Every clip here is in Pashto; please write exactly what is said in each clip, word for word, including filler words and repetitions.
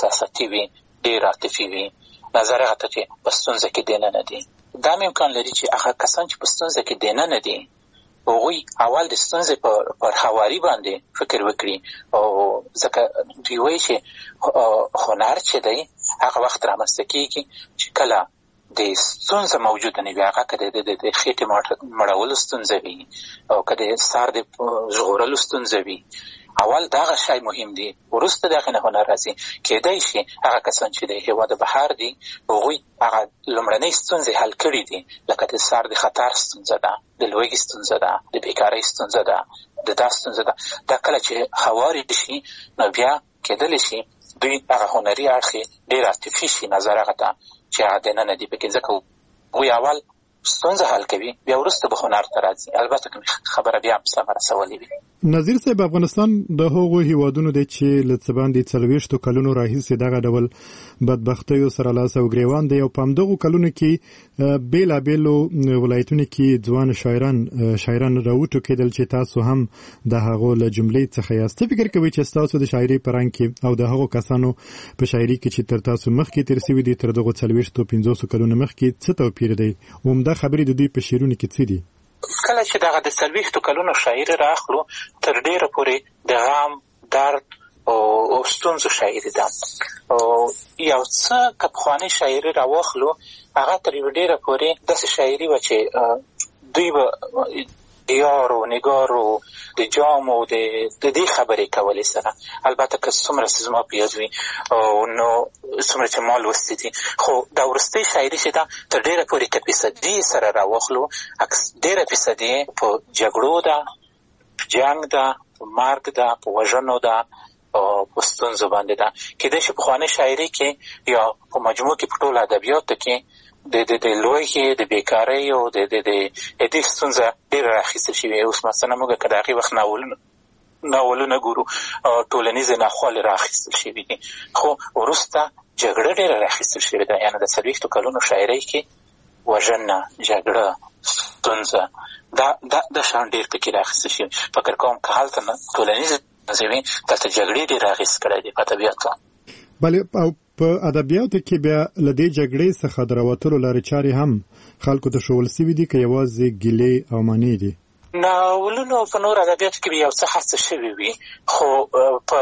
احساساتي وي، ډېر عاطفي وي. نظر هغه ته چې په ستونزه کې دننه دي. دا هم امکان لري چې هغه کسان چې په ستونزه کې دننه دي هغوی اول د ستونزې په پر هواري باندې فکر وکړي، او ځکه دوی وایي چې هنر چې دی هغه وخت رامنځته کېږي چې کله د ستونزه موجوده نه وي، هغه که د خېټې مړولو ستونزه وي او که د سر د ژغورلو ستونزه وي، اول دغه شی مهم دی، وروسته د هغې نه هنر راځي. کېدای شي هغه کسان چې د هېواد بهر دي هغوی هغه لومړنۍ ستونزې حل کړي دي، لکه د سر د خطر ستونزه ده، د لوږې ستونزه ده، د بیکارۍ ستونزه ده، د دا ستونزه ده. دا کله چې هوارې شي نو بیا کېدلی شي دوی هغه هنري اړخ یې ډېر عاطفي شي، نظر هغه ته چې هغه دننه دي پکې، ځکه هغوی اول ستونزه حل کوي بیا وروسته به هنر ته راځي. البته که خبره بیا هم سمه رسولې وي. نظیر صاحب، افغانستان د هغو هیوادونو دی چې له څه باندې څلوېښتو کلونو راهیسې دغه ډول بدبختیو سره لاس او ګریوان دی، او په همدغو کلونو کې بېلابېلو ولایتونو کې ځوان شاعران شاعران راوټوکېدل چې تاسو هم د هغو له جملې څخه یاست. څه فکر کوئ چې ستاسو د شاعري په رنګ کې او د هغو کسانو په شاعري کې چې تر تاسو مخکې تېر سوي دي، تر دغو څلوېښتو پنځوسو کلونو مخکې څه توپیر دی؟ عمده خبرې د دوی په شعرونو کې څه دي؟ کله چې دغه د څلوېښتو کلونو شاعري راخلو، تر ډېره پورې د غم، درد او ستونزو شاعري ده. یو څه که پخوانۍ شاعري راواخلو، هغه تر یوه ډېره پورې داسې شاعري وه چې دوی به د یارو نګارو د جامو د دې خبرې کولې سره. البته که څومره چې زما په یاد وي نو څومره چې ما لوستي دي، خو دا وروستۍ شاعري چې ده تر ډېره پورې که فیصدي سره راواخلو، ډېره فیصدي په جګړو ده، په جنګ ده، په مرګ ده، په وژنو ده او په ستونزو باندې ده. کېدای شي پخوانۍ شاعري کې یا په مجموع کې په ټولو ادبیاتو کې د د د لوږې، د بیکارۍ او د د د دې ستونزه ډېره راخیستل شوې. اوس مثلا موږ که د هغې وخت ناولونه ناولونه ګورو، ټولنیزې ناخوالې راخیستل شوي دي، خو وروسته جګړه ډېره راخیستل شوې ده. یعنې د څلوېښتو کلونو شاعرۍ کې وژنه، جګړه، ستونزه، دا دا د شان ډېر پکې راخیستل شوي. فکر کوم که هلته ټولنیزې ستونزې وي، دلته جګړې ډېر اغېز کړی دی په ادبیاتو. بلې او په ادبیاتو کې بیا له دې جګړې څخه د راوتلو لارې چارې هم خلکو ته ښوول سوي دي که یوازې ګیلې او مانې دي؟ ناولونو په نور ادبیاتو کې یو څه هڅه شوې وي، خو په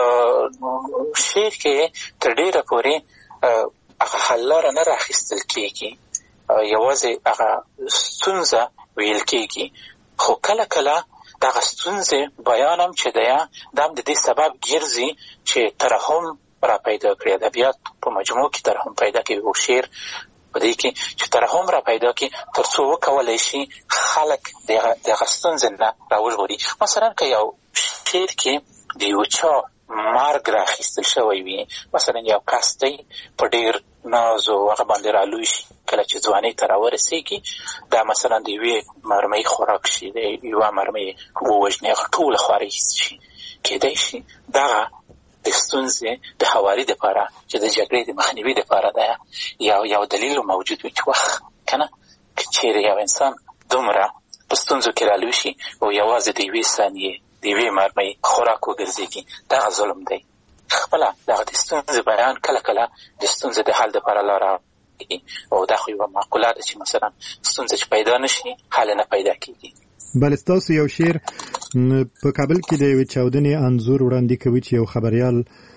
شعر کې تر ډېره پورې هغه حل لاره نه راخیستل کېږي، یوازې هغه ستونزه ویل کېږي. خو کله کله دغه ستونزې بیان هم چې دی دا هم د دې سبب ګرځي چې ترحم را پیدا کړي. ادبیات په مجموع کې ترحم پیدا کوي، او شعر په دې کې چې ترحم را پیدا کړي تر څو وکولی شي خلک دغه ستونزې نه راوژغوري. مثلا که یو شعر کې د یو چا مرګ راخیستل شوی وي، مثلا یو کس دی په ډېر ناز او هغه باندې رالوی شي، کله چې ځوانۍ ته راورسېږي دا مثلا د یوې مرمۍ خوراک شي، د یوه مرمۍ ووژني، هغه ټوله خوارۍ شي. کېدای شي دغه د ستونزې د هواري دپاره چې د جګړې د مخنیوي دپاره ده یو یو دلیل موجود وي چې وخت که نه که چېرې یو انسان دومره په ستونزو کې رالوی شي او یوازې د یوې ثانیې د یوې مرمۍ خوراک وګرځېږي، دغه ظلم دی. خپله دغه د ستونزې بیان کله کله د ستونزې د حل دپاره لاره او دا خو یوه معقوله ده چې مثلا ستونزه چې پیدا نه شي حل نه پیدا کېږي. بله، ستاسو یو شعر په کابل کې د یوې چاودنې انځور وړاندې کوي چې یو خبریال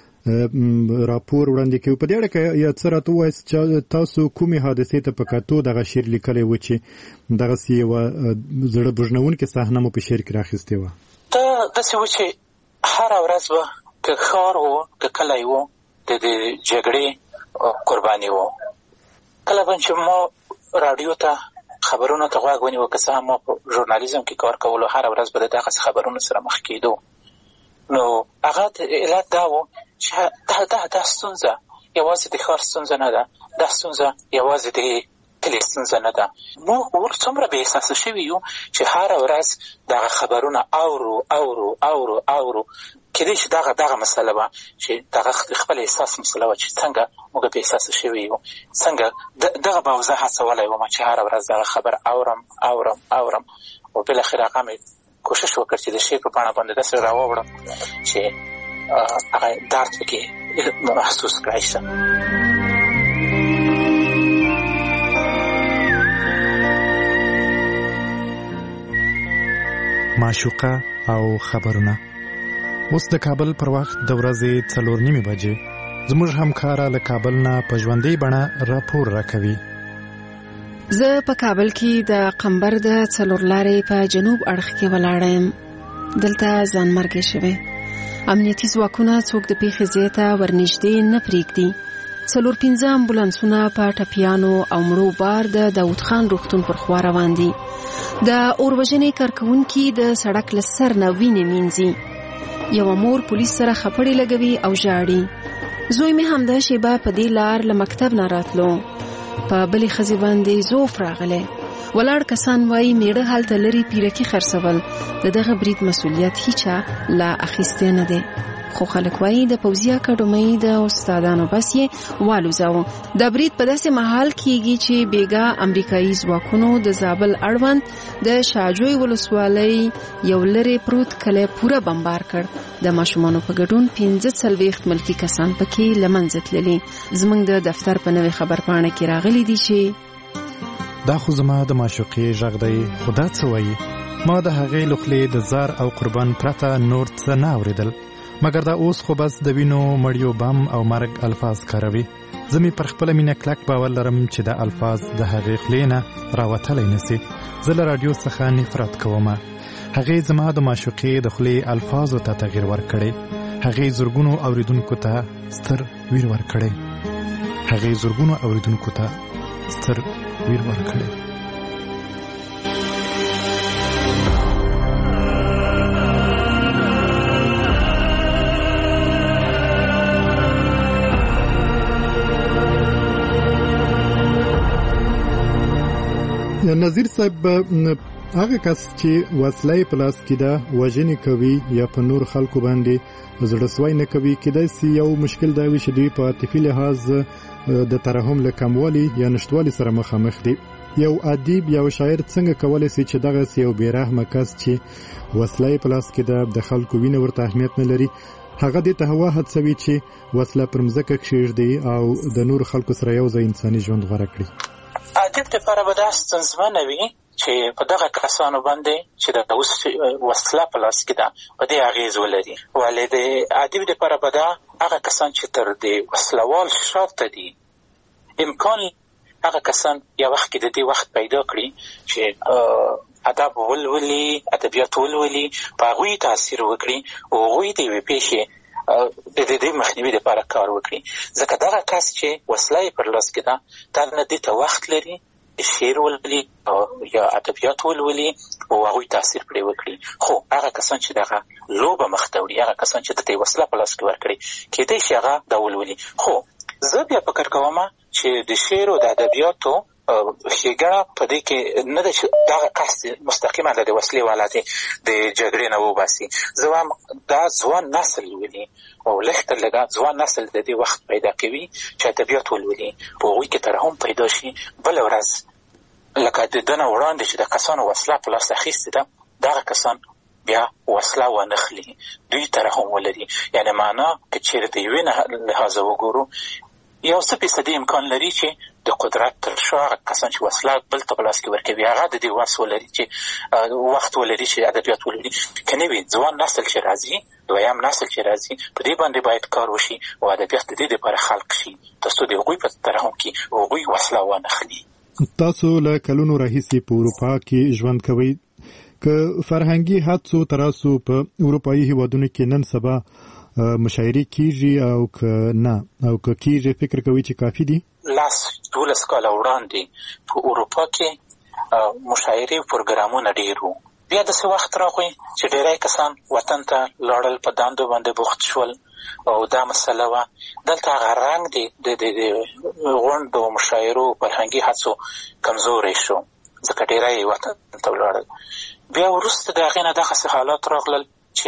راپور وړاندې کوي. په دې اړه که یا څه راته ووایاست چې تاسو کومې حادثې ته په کتو دغه شعر لیکلی و چې دغسې یوه زړه بوژنونکې صحنه مو په شعر کې راخیستې وه؟ دا داسې و چې هره ورځ به که ښار و که کلی و د د جګړې قرباني و. کله به چې ما راډیو ته خبرونو ته غوږ ونیو، که څه هم ما په ژورنالیزم کې کار کولو، هره ورځ به د دغسې خبرونو سره مخ کېدو. نو هغه علت دا و چې دا دا دا ستونزه یوازې د ښار ستونزه نه ده، دا ستونزه یوازې د کلي ستونزه نه ده. موږ ور څومره بې احساسه شوي یو چې هره ورځ دغه خبرونه اورو اورو اورو اورو. کېدای شي دغه دغه مسله وه چې دغه خپل احساس مسله وه چې څنګه موږ بې احساسه شوي یو، څنګه دغه به زه هڅولی وم چې هره ورځ دغه خبر اورم اورم اورم او بالاخره هغه مې کوشش وکړ چې د شعر په بڼه باندې داسې راووړم چې هغه درد پکې محسوس کړای شي. معشوقه او خبرونه. اوس د کابل پر وخت د ورځې څلور نیمې بجې زموږ همکاره له کابل نه په ژوندۍ بڼه راپور راکوي. زه په کابل کې د قمبر د څلور لارې په جنوب اړخ کې ولاړه یم. دلته ځانمرګي شوی. امنیتي ځواکونه څوک د پیښې ځای ته ورنږدې نه پرېږدي. څلور پنځه امبولانسونه په ټپیانو او مړو بار د داود خان روغتون پر خوا روان دي. د اوروژنې کارکونکي د سړک له سر نه وینې مینځي. یوه مور پولیس سره خپړې لګوي او ژاړي. زوی مې همدا شیبه په دې لار له مکتب نه راتلو. په بلې ښځې باندې زوف راغلی. ولاړ کسان وایي میړه هلته لري پیرکي خرڅول. د دغه برید مسؤلیت هیچا لا اخیستی نه دی. خو خلک وایي د پوځي اکاډمۍ د استادانو بس یې والوځاوه. دا برید په داسې مهال کېږي چې بیګا امریکایي ځواکونو د زابل اړوند د شاجوی ولسوالۍ یو لرې پروت کلی پوره بمبار کړ. د ماشومانو په ګډون پنځه څلوېښت ملکي کسان پکې له منځه تللي. زموږ د دفتر په نوې خبرپاڼه کې راغلي دي چې دا خو زما د معشوقې غږ دی، خو دا څه وایي؟ ما د هغې له خولې د زار او قربان پرته نور څه نه اورېدل، مګر دا اوس خو بس د وینو مړیو بم او مرګ الفاظ کاروي. زه مې پر خپله مینه کلک باور لرم چې دا الفاظ د هغې خولې نه راوتلی نسي. زه له راډیو څخه نفرت کومه. هغې زما د معشوقې د خولې الفاظو ته تغییر ورکړی. هغې زرګونو اوریدونکو ته ستر ویر ورکړی. هغې زرګونو اوریدونکو ته ستر ویر ورکړی. نظیر صاحب، هغه کس چې وسلې په لاس کې ده وژنې کوي یا په نور خلکو باندې زړهسوی نه کوي، کېدای شي یو مشکل دا وي چې دوی په عاطفي لحاظ د ترحم له کموالي یا نشتوالي سره مخامخ دي. یو ادیب یا شاعر څنګه کولی شي چې دغه یو بېرحمه کس چې وسلې په لاس کې ده د خلکو وینه ورته اهمیت نه لري، هغه دې ته هوا هڅوي چې وسله پر مځکه کښېږدي او د نور خلکو سره یو ځای انساني ژوند غوره کړي؟ ادیب لپاره به دا ستونزمنه وي چې په دغه کسانو باندې چې د اوس وسله په لاس کې ده په دې اغېز ولري. ولې د ادیب لپاره به دا هغه کسان چې تر دې وسلوال شاته دي امکان هغه کسان یو وخت کې د دې وخت پیدا کړي چې ادب ولولي، ادبیات ولولي، په هغوی تاثیر وکړي او هغوی د یوې پیښې د دې مخنیوي لپاره کار وکړي. ځکه دغه کس چې وسله یې پر لاس کې ده دا نه دې ته وخت لري شعر ولولي یا ادبیات ولولي او هغوی تاثیر پرې وکړي. خو هغه کسان چې دغه لوبه مخ ته وړي، هغه کسان چې د دې وسله په لاس کې ورکړي، کېدای شي هغه دا ولولي. خو زه بیا فکر کوم چې د شعر او د ادبیاتو ښېګڼه په دې کې نه ده چې دغه کس مستقیما د وسلې والا دی د جګړې نه وباسي. زه وایم دا ځوان نسل ولي او لږ تر لږه ځوان نسل د دې وخت پیدا کوي چې ادبیات ولولي، په هغوی کې ترحم پیدا شي. بله ورځ لکه د ده نه وړاندې چې د کسانو وسله په لاس اخیستې ده، دغه کسان بیا وسله ونخلي، دوی ترحم ولري. یعنې معنا که چېرې د یوې لحاظه وګورو یو څه فیصدي امکان لري چې د قدرت تر شا هغه کسان چې وسله بل ته په لاس کې ورکوي هغه د دې وس ولري چې وخت ولري چې ادبیات ولري. که نه وي ځوان نسل چې راځي، دویم نسل چې راځي، په دې باندې باید کار وشي او ادبیات د دې لپاره خلق شي تر څو د هغوی په ترحم کې هغوی وسله وانخلي. تاسو له کلونو راهیسې په اروپا کې ژوند کوئ. که فرهنګي حادثو تراسو په اروپایي هیوادونو کې نن سبا مشاعرې کیږي او که نه او که کیږي فکر کوي چې کافي دي؟ لاس دولس کاله وړاندې په اروپا کې مشاعرې پروګرامونه ډېر وو. بیا داسې وخت راغی چې ډېری کسان وطن ته لاړل، په دندو باندې بوخت شول او دا مسله وه. دلته هغه رنګ دی د غونډو مشاعرو فرهنګي هڅو کمزوری شو ځکه ډېری وطن ته ولاړل. بیا وروسته د هغې نه دغسې حالات راغلل چې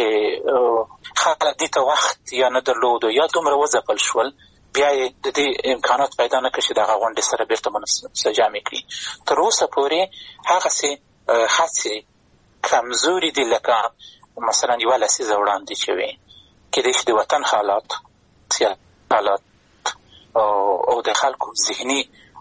خلک دې ته وخت یا نه درلودو یا دومره وځپل شول، بیا یې د دې امکانات پیدا نه کړ چې دغه غونډې سره بېرته منسجمې کړي. تر اوسه پورې هغسې هڅې کمزوري دي لکه مثلا یوه لسیزه وړاندې چې وې. کېدای شي د وطن حالات حالات او د خلکو ذهني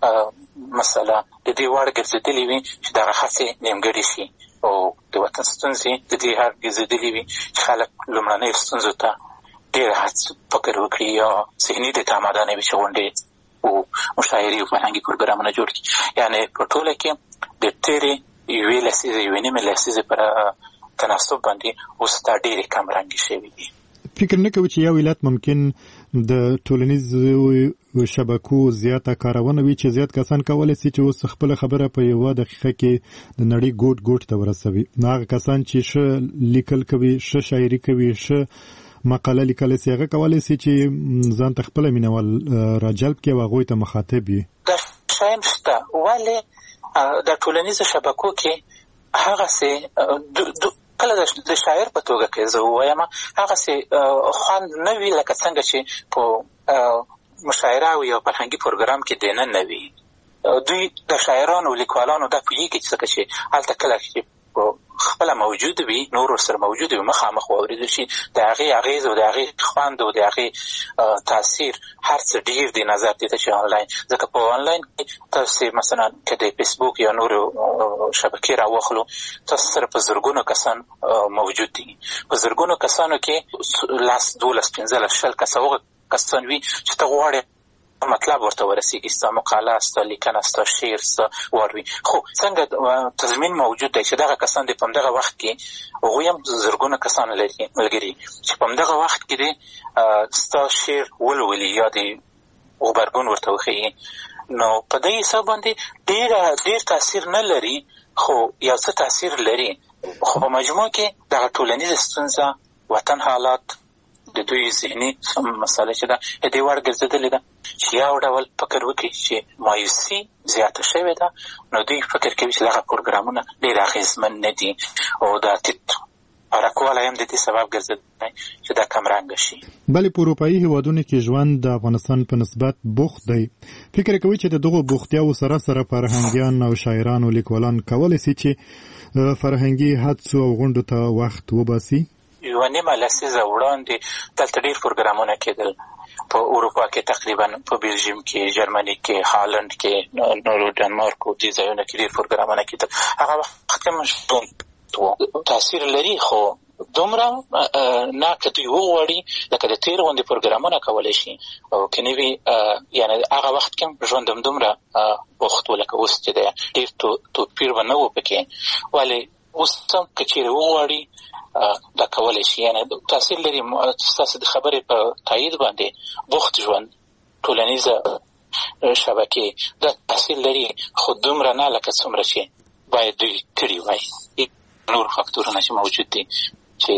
مسله د دې وړ ګرځېدلې وي چې دغه هڅې نیمګړې شي او د وطن ستونزې د دې حد ګرځېدلې وي چې خلک لومړنیو ستونزو ته ډېر هڅه فکر وکړي یا ذهني د تمدن وي چې غونډې او مشاعرې او فرهنګي پروګرامونه جوړ کړي. یعنې په ټوله کې د تېرې یوې لسیزې یوې نیمې لسیزې پر تناسب باندې اوس دا ډېرې کمرنګې شوي دي. فکر نه کوي چې یو ولایت ممکن د ټولنیزو شبکو زیاته کارونه وي چې زیات کسان کولی شي چې اوس خپل خبره په یوه دقیقه کې د نړۍ ګوټ ګوټ ته ورسوي. هغه کسان چې ښه لیکل کوي، ښه شاعري کوي، ښه مقاله لیکلی شي، هغه کولی شي چې ځان ته خپله مینوال راجلب کړي او هغوی ته مخاطب وي. دا شیان شته، ولې د ټولنیزو شبکو کې هغسې کله د شاعر په توګه کې زه ووایم هغسې خوند نه وي لکه څنګه چې په مشاعره او یو فرهنګي پروګرام کې دننه وي. دوی د شاعرانو او لیکوالانو دا پوهېږي چې ځکه چې هلته کله چې خپله موجود وي، نور ورسره موجود وي، مخامخ واورېدل شي، د هغې اغېز او د هغې خوند او د هغې تاثیر هر څه ډېر دی نظر دې ته چې آنلاین. ځکه په آنلاین کې تاسې مثلا که د فیسبوک یا نورو شبکې راواخلو تاسو سره په زرګونو کسان موجود دي. په زرګونو کسانو کې لس دولس پنځلس شل کسه هغه کسان وي چې ته غواړې مطلب ورته ورسیږي، ستا مقاله، ستا لیکنه، ستا شعر، ستا واروي. خو څنګه تضمین موجود دی چې دغه کسان دی په همدغه وخت کې هغوی هم زرګونه کسان لري ملګري چې په همدغه وخت کې دی ستا شعر ولولي یا د غبرګون ورته وښیي. نو په دې حساب باندې ډېر ډېر تاثیر نه لري، خو یو څه تاثیر لري. خو په مجموع کې دغه ټولنیزه ستونزه، وطن حالات، د دوی ذهني مسله چې ده دې وړ ګرځېدلې ده چې یو ډول فکر وکړي چې مایوسي زیاته شوې ده، نو دوی فکر کوي چې دغه پروګرامونه ډېر اغېزمن نه دي او دا ټیټ حرکوالی هم د دې سبب ګرځېدلی چې دا کمرنګه شي. بلې په اروپایي هېوادونو کې ژوند د افغانستان په نسبت بوخت دی. فکر کوي چې د دغو بوختیاو سره سره فرهنګیان او شاعران او لیکوالان کولی شي چې فرهنګي حدسو او غونډو ته وخت وباسي؟ یوه نیمه لسیزه وړاندې دلته ډېر پروګرامونه کېدل په اروپا کې، تقریبا په بلژیم کې، جرمني کې، هالند کې، نورو ډنمارک او دې ځایونو کې ډېر پروګرامونه کېدل. هغه وخت کې مشتون تاثیر لري، خو دومره نه که دوی وغواړي لکه د تېر غوندې پروګرامونه کولی شي او که نه وي یعنې هغه وخت کې ژوند همدومره بوخت و لکه اوس چې دی. ډېر توپیر به نه و پکې، ولې اوس هم که چېرې وغواړي دا کولی شي. یعنې تاثیر لري. ستاسو د خبرې په تایید باندې بوخت ژوند، ټولنیزه شبکې دا تاثیر لري، خو دومره نه لکه څومره چې باید دوی کړي وای. نور فاکتورونه چې موجود دي چې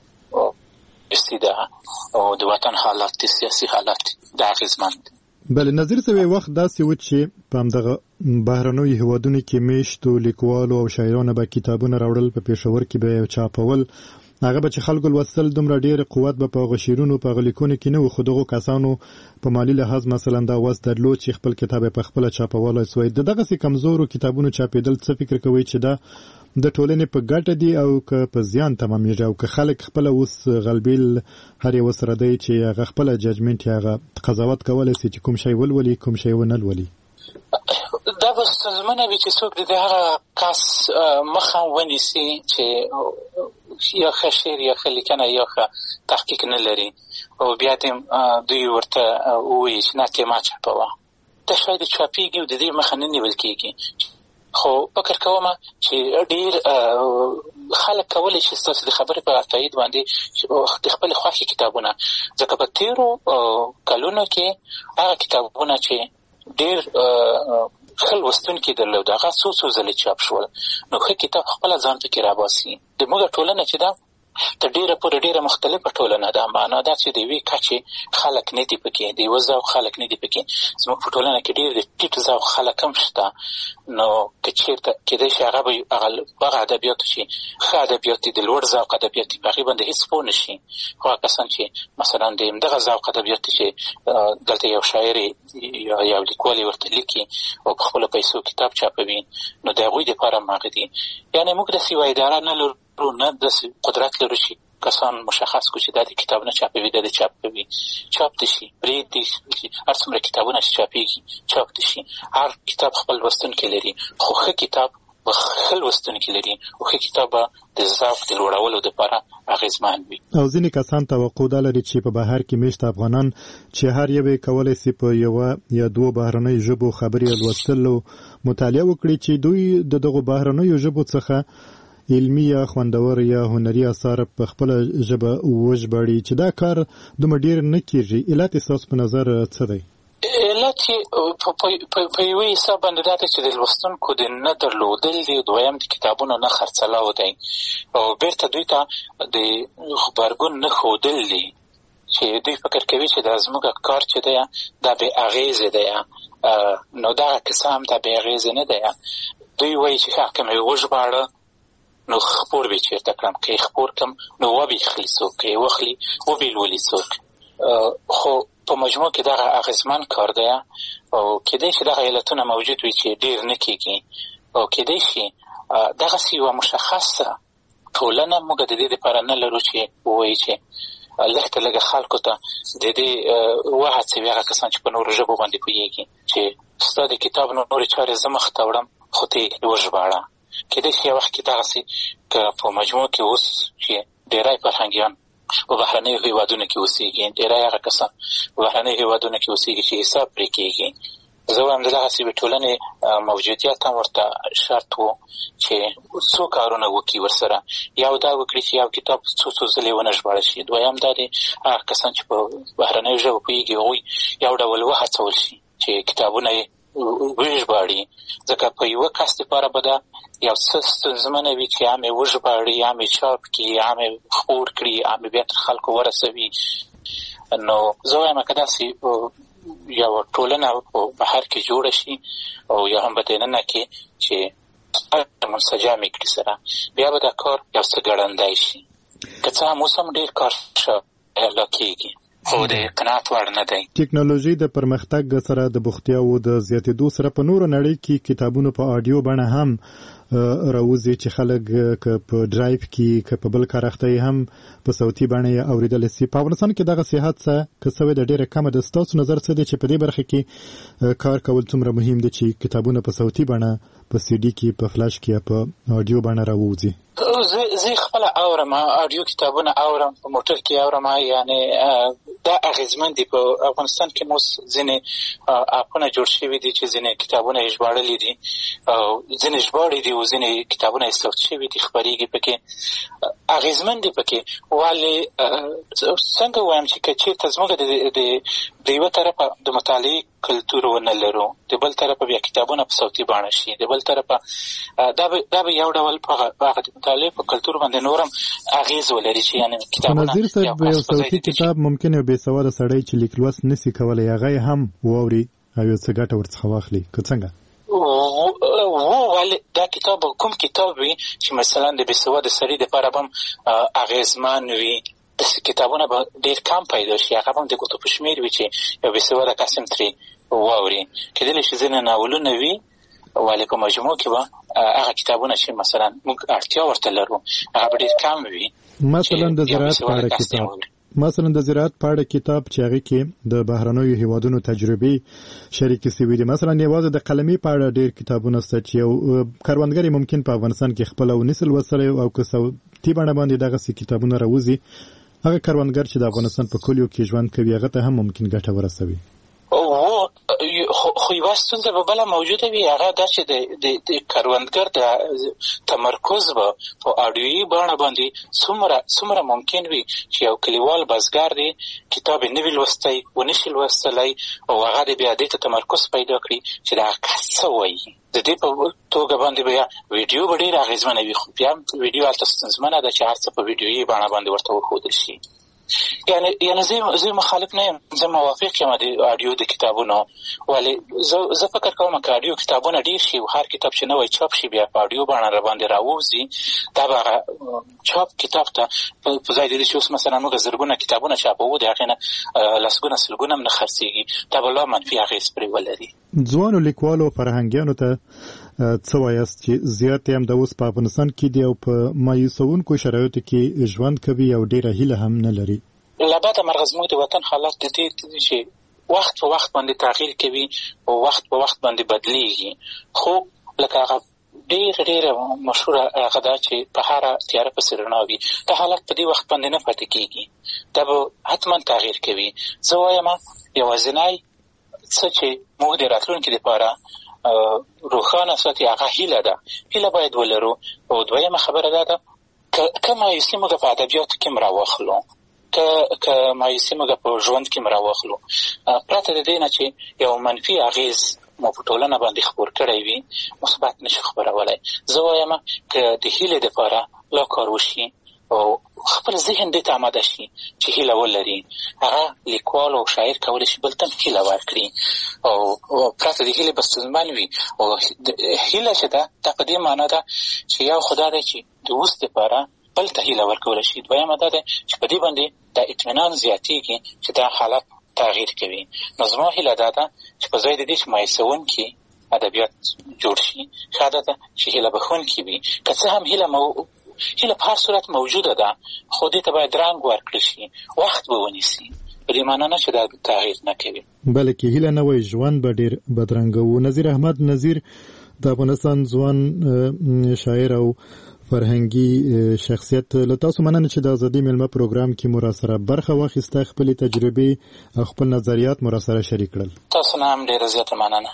سیاسي ده او د وطن حالات دي، سیاسي حالات دا اغېزمن دي. بله، نظیر صاحب وخت داسې و چې په همدغه بهرنیو هېوادونو کې میشتو لیکوالو او شاعرانو به کتابونه راوړل، په پېښور کې به یې چاپول، هغه به چې خلکو لوستل دومره ډېر قوت به په هغه شعرونو په هغه لیکونو کې نه و، خو دغو کسانو په مالي لحاظ مثلا دا وس درلود چې خپل کتاب یې په خپله چاپولی سوی. د دغسې کمزورو کتابونو چاپېدل څه فکر کوئ چې دا د ټولنې په ګټه دي او که په زیان تمامېږي، او که خلک خپله اوس غلبیل هر یو سره دی چې هغه خپله ججمنټ یا هغه قضاوت کولی شي چې کوم شی ولولي کوم شی ونه لولي؟ دا به ستونزمنه وي چې څوک د هغه کس مخه ونیسي چې یا ښه شعر یا ښه لیکنه یا ښه تحقیق نه لري او بیا دې دوی ورته ووایي چې نه ته ما چاپوه. دا شاید چاپېږي او د دې مخه نه نیول کېږي. خو فکر کوم چې ډېر خلک کولی شي ستاسو د خبرې په تایید باندې د خپلې خوښې کتابونه، ځکه په تېرو کلونو کې هغه کتابونه چې ډېر ښه لوستونکي درلود هغه څو څو ځلې چاپ شول، نو ښه کتاب خپله ځان پکې راباسي. زموږ ټولنه چې ده تر ډېره پورې ډېره مختلفه ټولنه ده. معنا دا چې د یوې کچې خلک نه دي پکې، د یوه ذوق خلک نه دي پکې. زموږ په ټولنه کې ډېر د ټیټ ذوق خلک هم شته. نو که چېرته کېدای شي هغه به هغه ادبیاتو چې ښه ادبیات دي، د لوړ ذوق ادبیات دي، په هغې باندې هېڅ پوه نه شي. خو هغه کسان چې مثلا د همدغه ذوق ادبیات دي چې دلته یو شاعر یا یو لیکوال ورته لیکي او په خپلو پیسو کتاب چاپوي، نو د هغوی دپاره هم هغه دي. یعنې موږ داسې یوه اداره نه لرو، نه داسې قدرت لرو چې کسان مشخص کو چې دا د کتابونه چاپوي دا د چاپوي چاپ دي شي پرې دي هر څومره کتابونه چې چاپېږي چاپ دي شي هر کتاب خپل لوستونکی لري خو ښه کتاب خپل لوستونکی لري او ښه کتاب د ذوق د لوړولو دپاره اغېزمن وي. او ځینې کسان توقع دا لري چې په بهر کې میشته افغانان چې هر یو یې کولی سي په یوه یا دوو بهرنیو ژبو خبرې لوستلو مطالعه وکړي چې دوی د دغو بهرنیو ژبو څخه علمي یا خوندور یا هنري اثار په خپل ژبه وژباړي چې دا کار دومره ډېر نه کېږي. علت ستاسو په نظر څه دی؟ علت یې په یوه حساب باندې دا دی چې د لوستونکو د نه درلودل دی، دویم د کتابونو نه خرڅلاو دی او بیرته دوی ته د غبرګون نه ښودل دی چې دوی فکر کوي چې دا زموږ کار چې دی دا بې اغېزې دی. نو دغه کیسه هم دا بې اغېزې نه دی. دوی وایي چې ښه که مې وژباړه نو خپور به چیرته کړم، که یې خپور کړم نو وبې خلي څوک، که یې وخلي وبې لولي څوک. خو په مجموع کې دغه اغېزمن کار دی او کېدای شي دغه علتونه موجود وي چې ډېر نه کېږي او کېدای شي دغسې یوه مشخصه ټولنه موږ د دې دپاره نه لرو چې ووایي چې لږ ته لږه خلکو ته د دې وهڅوي هغه کسان چې په نورو ژبو باندې پوهېږي چې ستا د کتاب نورې چارې زه مخ ته وړم خو ته یې وژباړه. کېدای شي یو وخت کې دغسې که په مجموع کې اوس چې ډېری فرهنګیان په بهرنیو هېوادونو کې اوسېږي، ډېری هغه کسان په بهرنیو هېوادونو کې اوسېږي چې حساب پرې کېږي. زه وایم د دغسې یوې ټولنې موجودیت هم ورته شرط و چې څو کارونه وکړي ورسره. یو دا وکړي چې یو کتاب څو څو ځلې ونه ژباړل شي. دویم دا دی هغه کسان چې په بهرنیو ژبو پوهېږي هغوی یو ډول وهڅول شي چې کتابونه یې وژباړي، ځکه په یوه کس دپاره به دا یو څه ستونزمنه وي چې هم یې وژباړي، هم یې چاپ کړي، هم یې خپور کړي، هم یې بیا تر خلکو ورسوي. نو زه وایم که داسې یوه ټولنه په بهر کې جوړه شي او یا هم په دننه کې چې منسجمې کړي سره، بیا به دا کار یو څه ګړندی شي. که څه هم اوس هم ډېر کار لا کېږي خو د قناعت وړ نه دی. ټکنالوژي د پرمختګ سره د بوختیاوو د زیاتېدو سره په نورو نړۍ کې کتابونو په آډیو بڼه هم راوځي چې خلک که په ډرایو کې که په بل کار اخته یې هم په صوتي بڼه یې اورېدلی سي. په افغانستان کې دغه صحت څه که څه د ډېره کمه ده. ستاسو نظر څه دی چې په دې برخه کې کار کول څومره مهم دی چې کتابونه په صوتي بڼه په سی ډي کې په فلاش کې یا په آډیو بڼه راووځي؟ زه خپله اورم، آډیو کتابونه اورم، په موټر کې اورم. یعنې دا اغېزمن دي. په افغانستان کې مو ځینې اپونه جوړ شوي دي چې ځینې کتابونه یې ژباړلي دي او ځینې ژباړي دي او ځینې کتابونه یې صوت شوي دي، خپرېږي پکې. اغېزمن دي پکې. ولې څنګه ووایم چې که چېرته زموږ د یوه طرفه د مطالعې کلتور ونه لرو، د بل طرفه بیا کتابونه په صوتي بڼه شي، د بل طرفه دا به یو ډول په هغه د مطالعې په کلتور باندې نورم اغېز ولري چې یعنې کتابونه نظیر صاحب یو صوتي کتاب ممکن یو بې سواده سړی چې لیک لوست نسي کولی هغه یې هم واوري او یو څه ګټه ورڅخه واخلي، که څنګه؟ ولې دا کتاب کوم کتاب وي چې مثلا د بې سواده سړي دپاره به هم اغېزمن وي. داسې کتابونه به ډېر کم پیدا شي، هغه به هم د ګوتو په شمېر وي چې یو بې سواده کس هم ترې واوري. کېدلی شي ځینې ناولونه وي ولې په مجموع کې به هغه کتابونه چې مثلا موږ اړتیا ورته لرو هغه به ډېر کم وي. مثلا د زراعت په اړه کتاب مثلا د زراعت په اړه کتاب چې هغه کې د بهرنیو هیوادونو تجربې شریکې شوي دي. مثلا یوازې د قلمي په اړه ډېر کتابونه شته چې یو کروندګر ممکن په افغانستان کې خپل او نسل وسره او که صوتي بڼه باندې دغسې کتابونه راوځي، هغه کروندګر چې د افغانستان په کلیو کې ژوند کوي هغه ته هم ممکن ګټه ورسوي. خو یوه ستونزه به بله موجوده وي، هغه دا چې د کروندګر د تمرکز به په آډیویي بڼه باندې څومره څومره ممکن وي چې یو کلیوال بزګر دی کتاب یې نه وي لوستی، ونشي لوستلی او هغه د بیا دې ته تمرکز پیدا کړي چې د هغه کس څه وایي. د دې په توګه باندې بیا ویډیو به ډېره اغېزمنه وي، خو بیا هم ویډیو هلته ستونزمنه ده چې هر څه په ویډیویي بڼه باندې ورته وښودل شي. یعنی یعنی زه زه مخالف نه یم، زه موافق یم د آډیو د کتابونو. ولې زه زه فکر کوم که آډیو کتابونه ډېر شي او هر کتاب چې نوی چاپ شي بیا په آډیو بڼه راباندې راووځي، دا به هغه چاپ کتاب ته په ځای د دې چې اوس مثلا موږ زرګونه کتابونه چاپوو د هغې نه لسګونه سلګونه هم نه خرڅېږي، دا به لا منفي اغېز پرې ولري. ځوانو لیکوالو فرهنګیانو ته څه وایاست چې زیات هم د اوس په افغانستان کې دی او په مایوسونکو شرایطو کې ژوند کوي او ډیره هیله هم نه لري؟ لباده مرغ زموږ د وطن حالات د دې دي چې وخت په وخت باندې تغییر کوي او وخت په وخت باندې بدلیږي، خو لکه هغه ډېر ډېر مشهوره هغه دا چې په هره تیاره پسې رڼا وي، دا حالت په دې وخت باندې نه پاتې کېږي، دا به حتما تغییر کوي. زه وایم یوازینی څه چې موږ د راتلونکي لپاره روښانه ساتي هغه هیله ده، هیله باید ولرو. او دویمه خبره دا ده که مایوسي موږ په ادبیاتو کې هم راواخلو، که مایوسي موږ په ژوند کې هم راواخلو، پرته د دې نه چې یو منفي اغېز مو په ټولنه باندې خپور کړی وي مثبت نشي خپرولی. زه وایم که د هیلې دپاره لا کار وشي او خپل ذهن دې ته آماده شي چې هیله ولري، هغه لیکوال او شاعر کولی شي بل ته هیله ورکړي او پرته د هیلې به ستونزمن وي. او هیله چې ده دا په دې معنا ده چې یو خدا دی چې د اوس دپاره بل ته هیله ورکولی شي، دویمه دا ده چې په دې باندې دا اطمینان زیاتېږي چې دا حالت تغییر کوي. نو زما هیله دا ده چې په ځای د دې چې مایوسونکي ادبیات جوړ شي، ښه ده چې هیله بښونکي وي. که څه هم هیله مو هیله په هر صورت موجوده ده، خو دې ته باید رنګ ورکړل شي، وخت به ونیسي، په دې معنا نه چې دا تغییر نه کوي، بلکې هیله نه وای ژوند به ډېر بدرنګه و. نظیر احمد نظیر د افغانستان ځوان شاعر او فرهنګي شخصیت، له تاسو مننه چې د ازادي ملمه پروګرام کې مو راسره برخه واخیسته، خپلې تجربې او خپل نظریات مو راسره شریک کړل. تاسو نه هم ډېره زیاته مننه.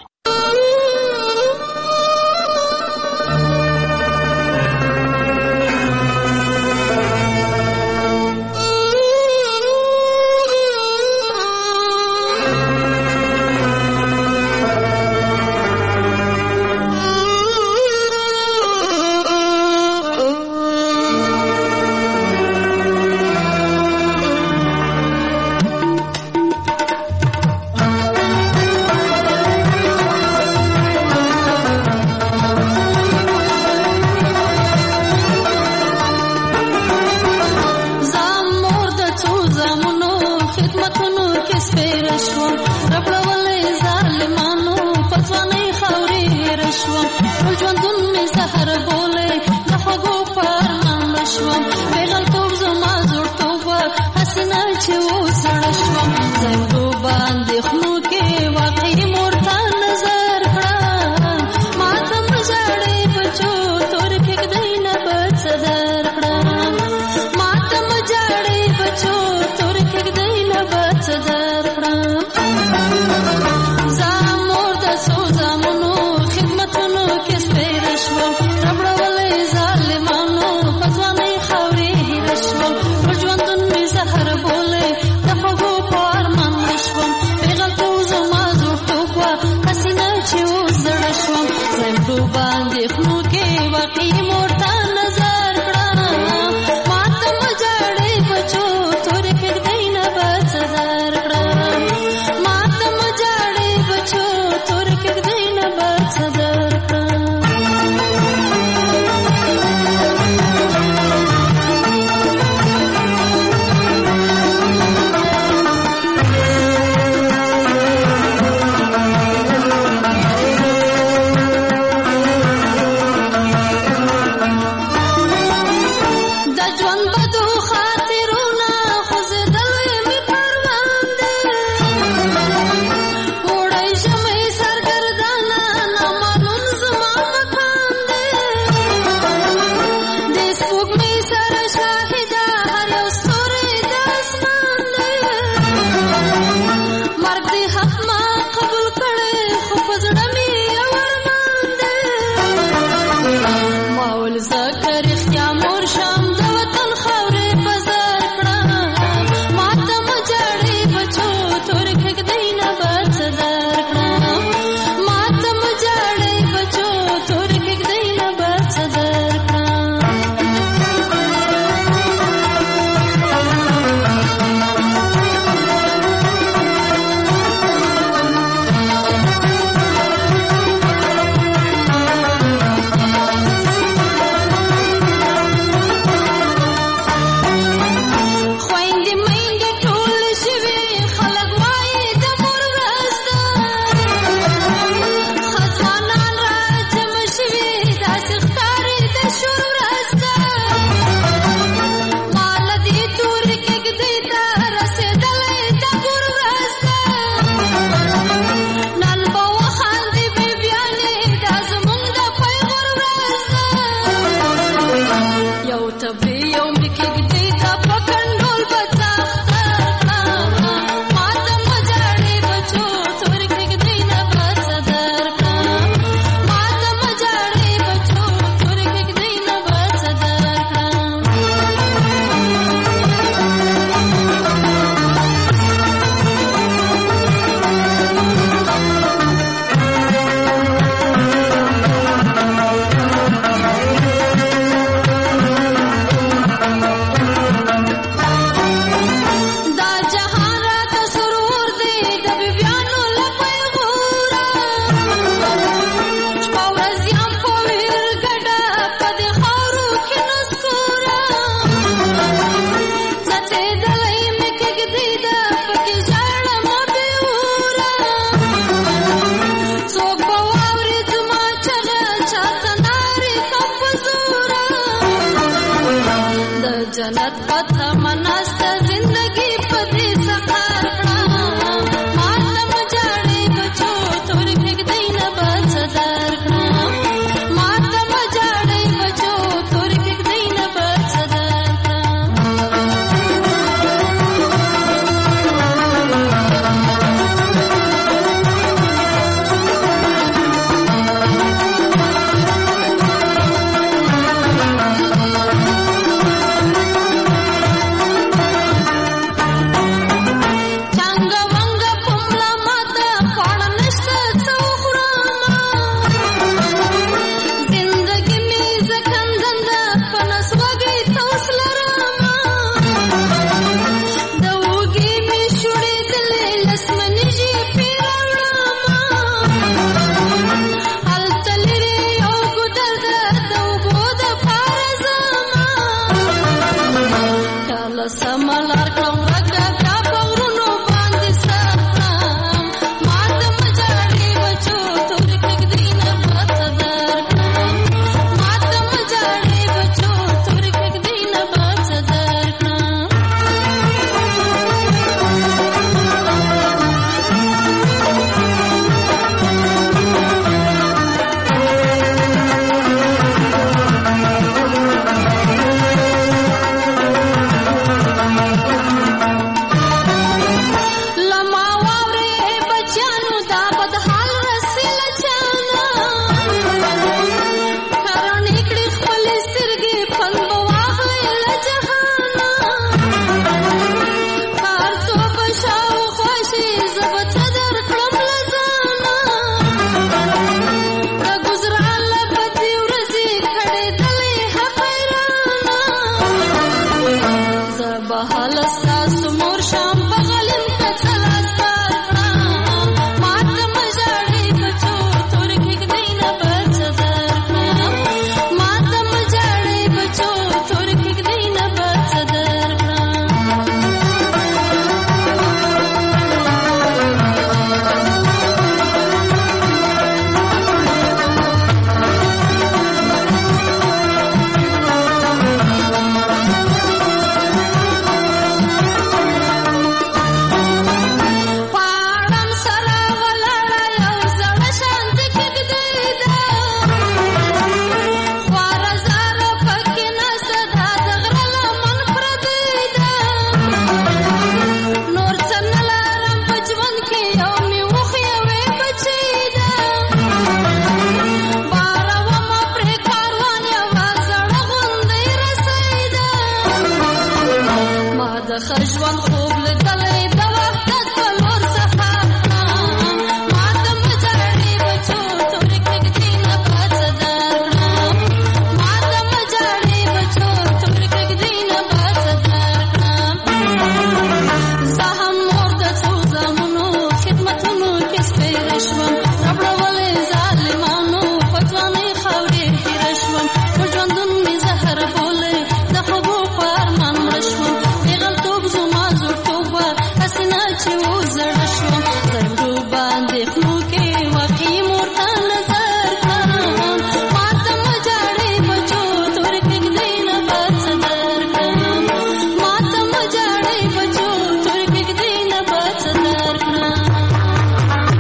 خدمتونو کې سپېره شوم، ربړولې ظالمانو په ځوانۍ خاورې جنت قد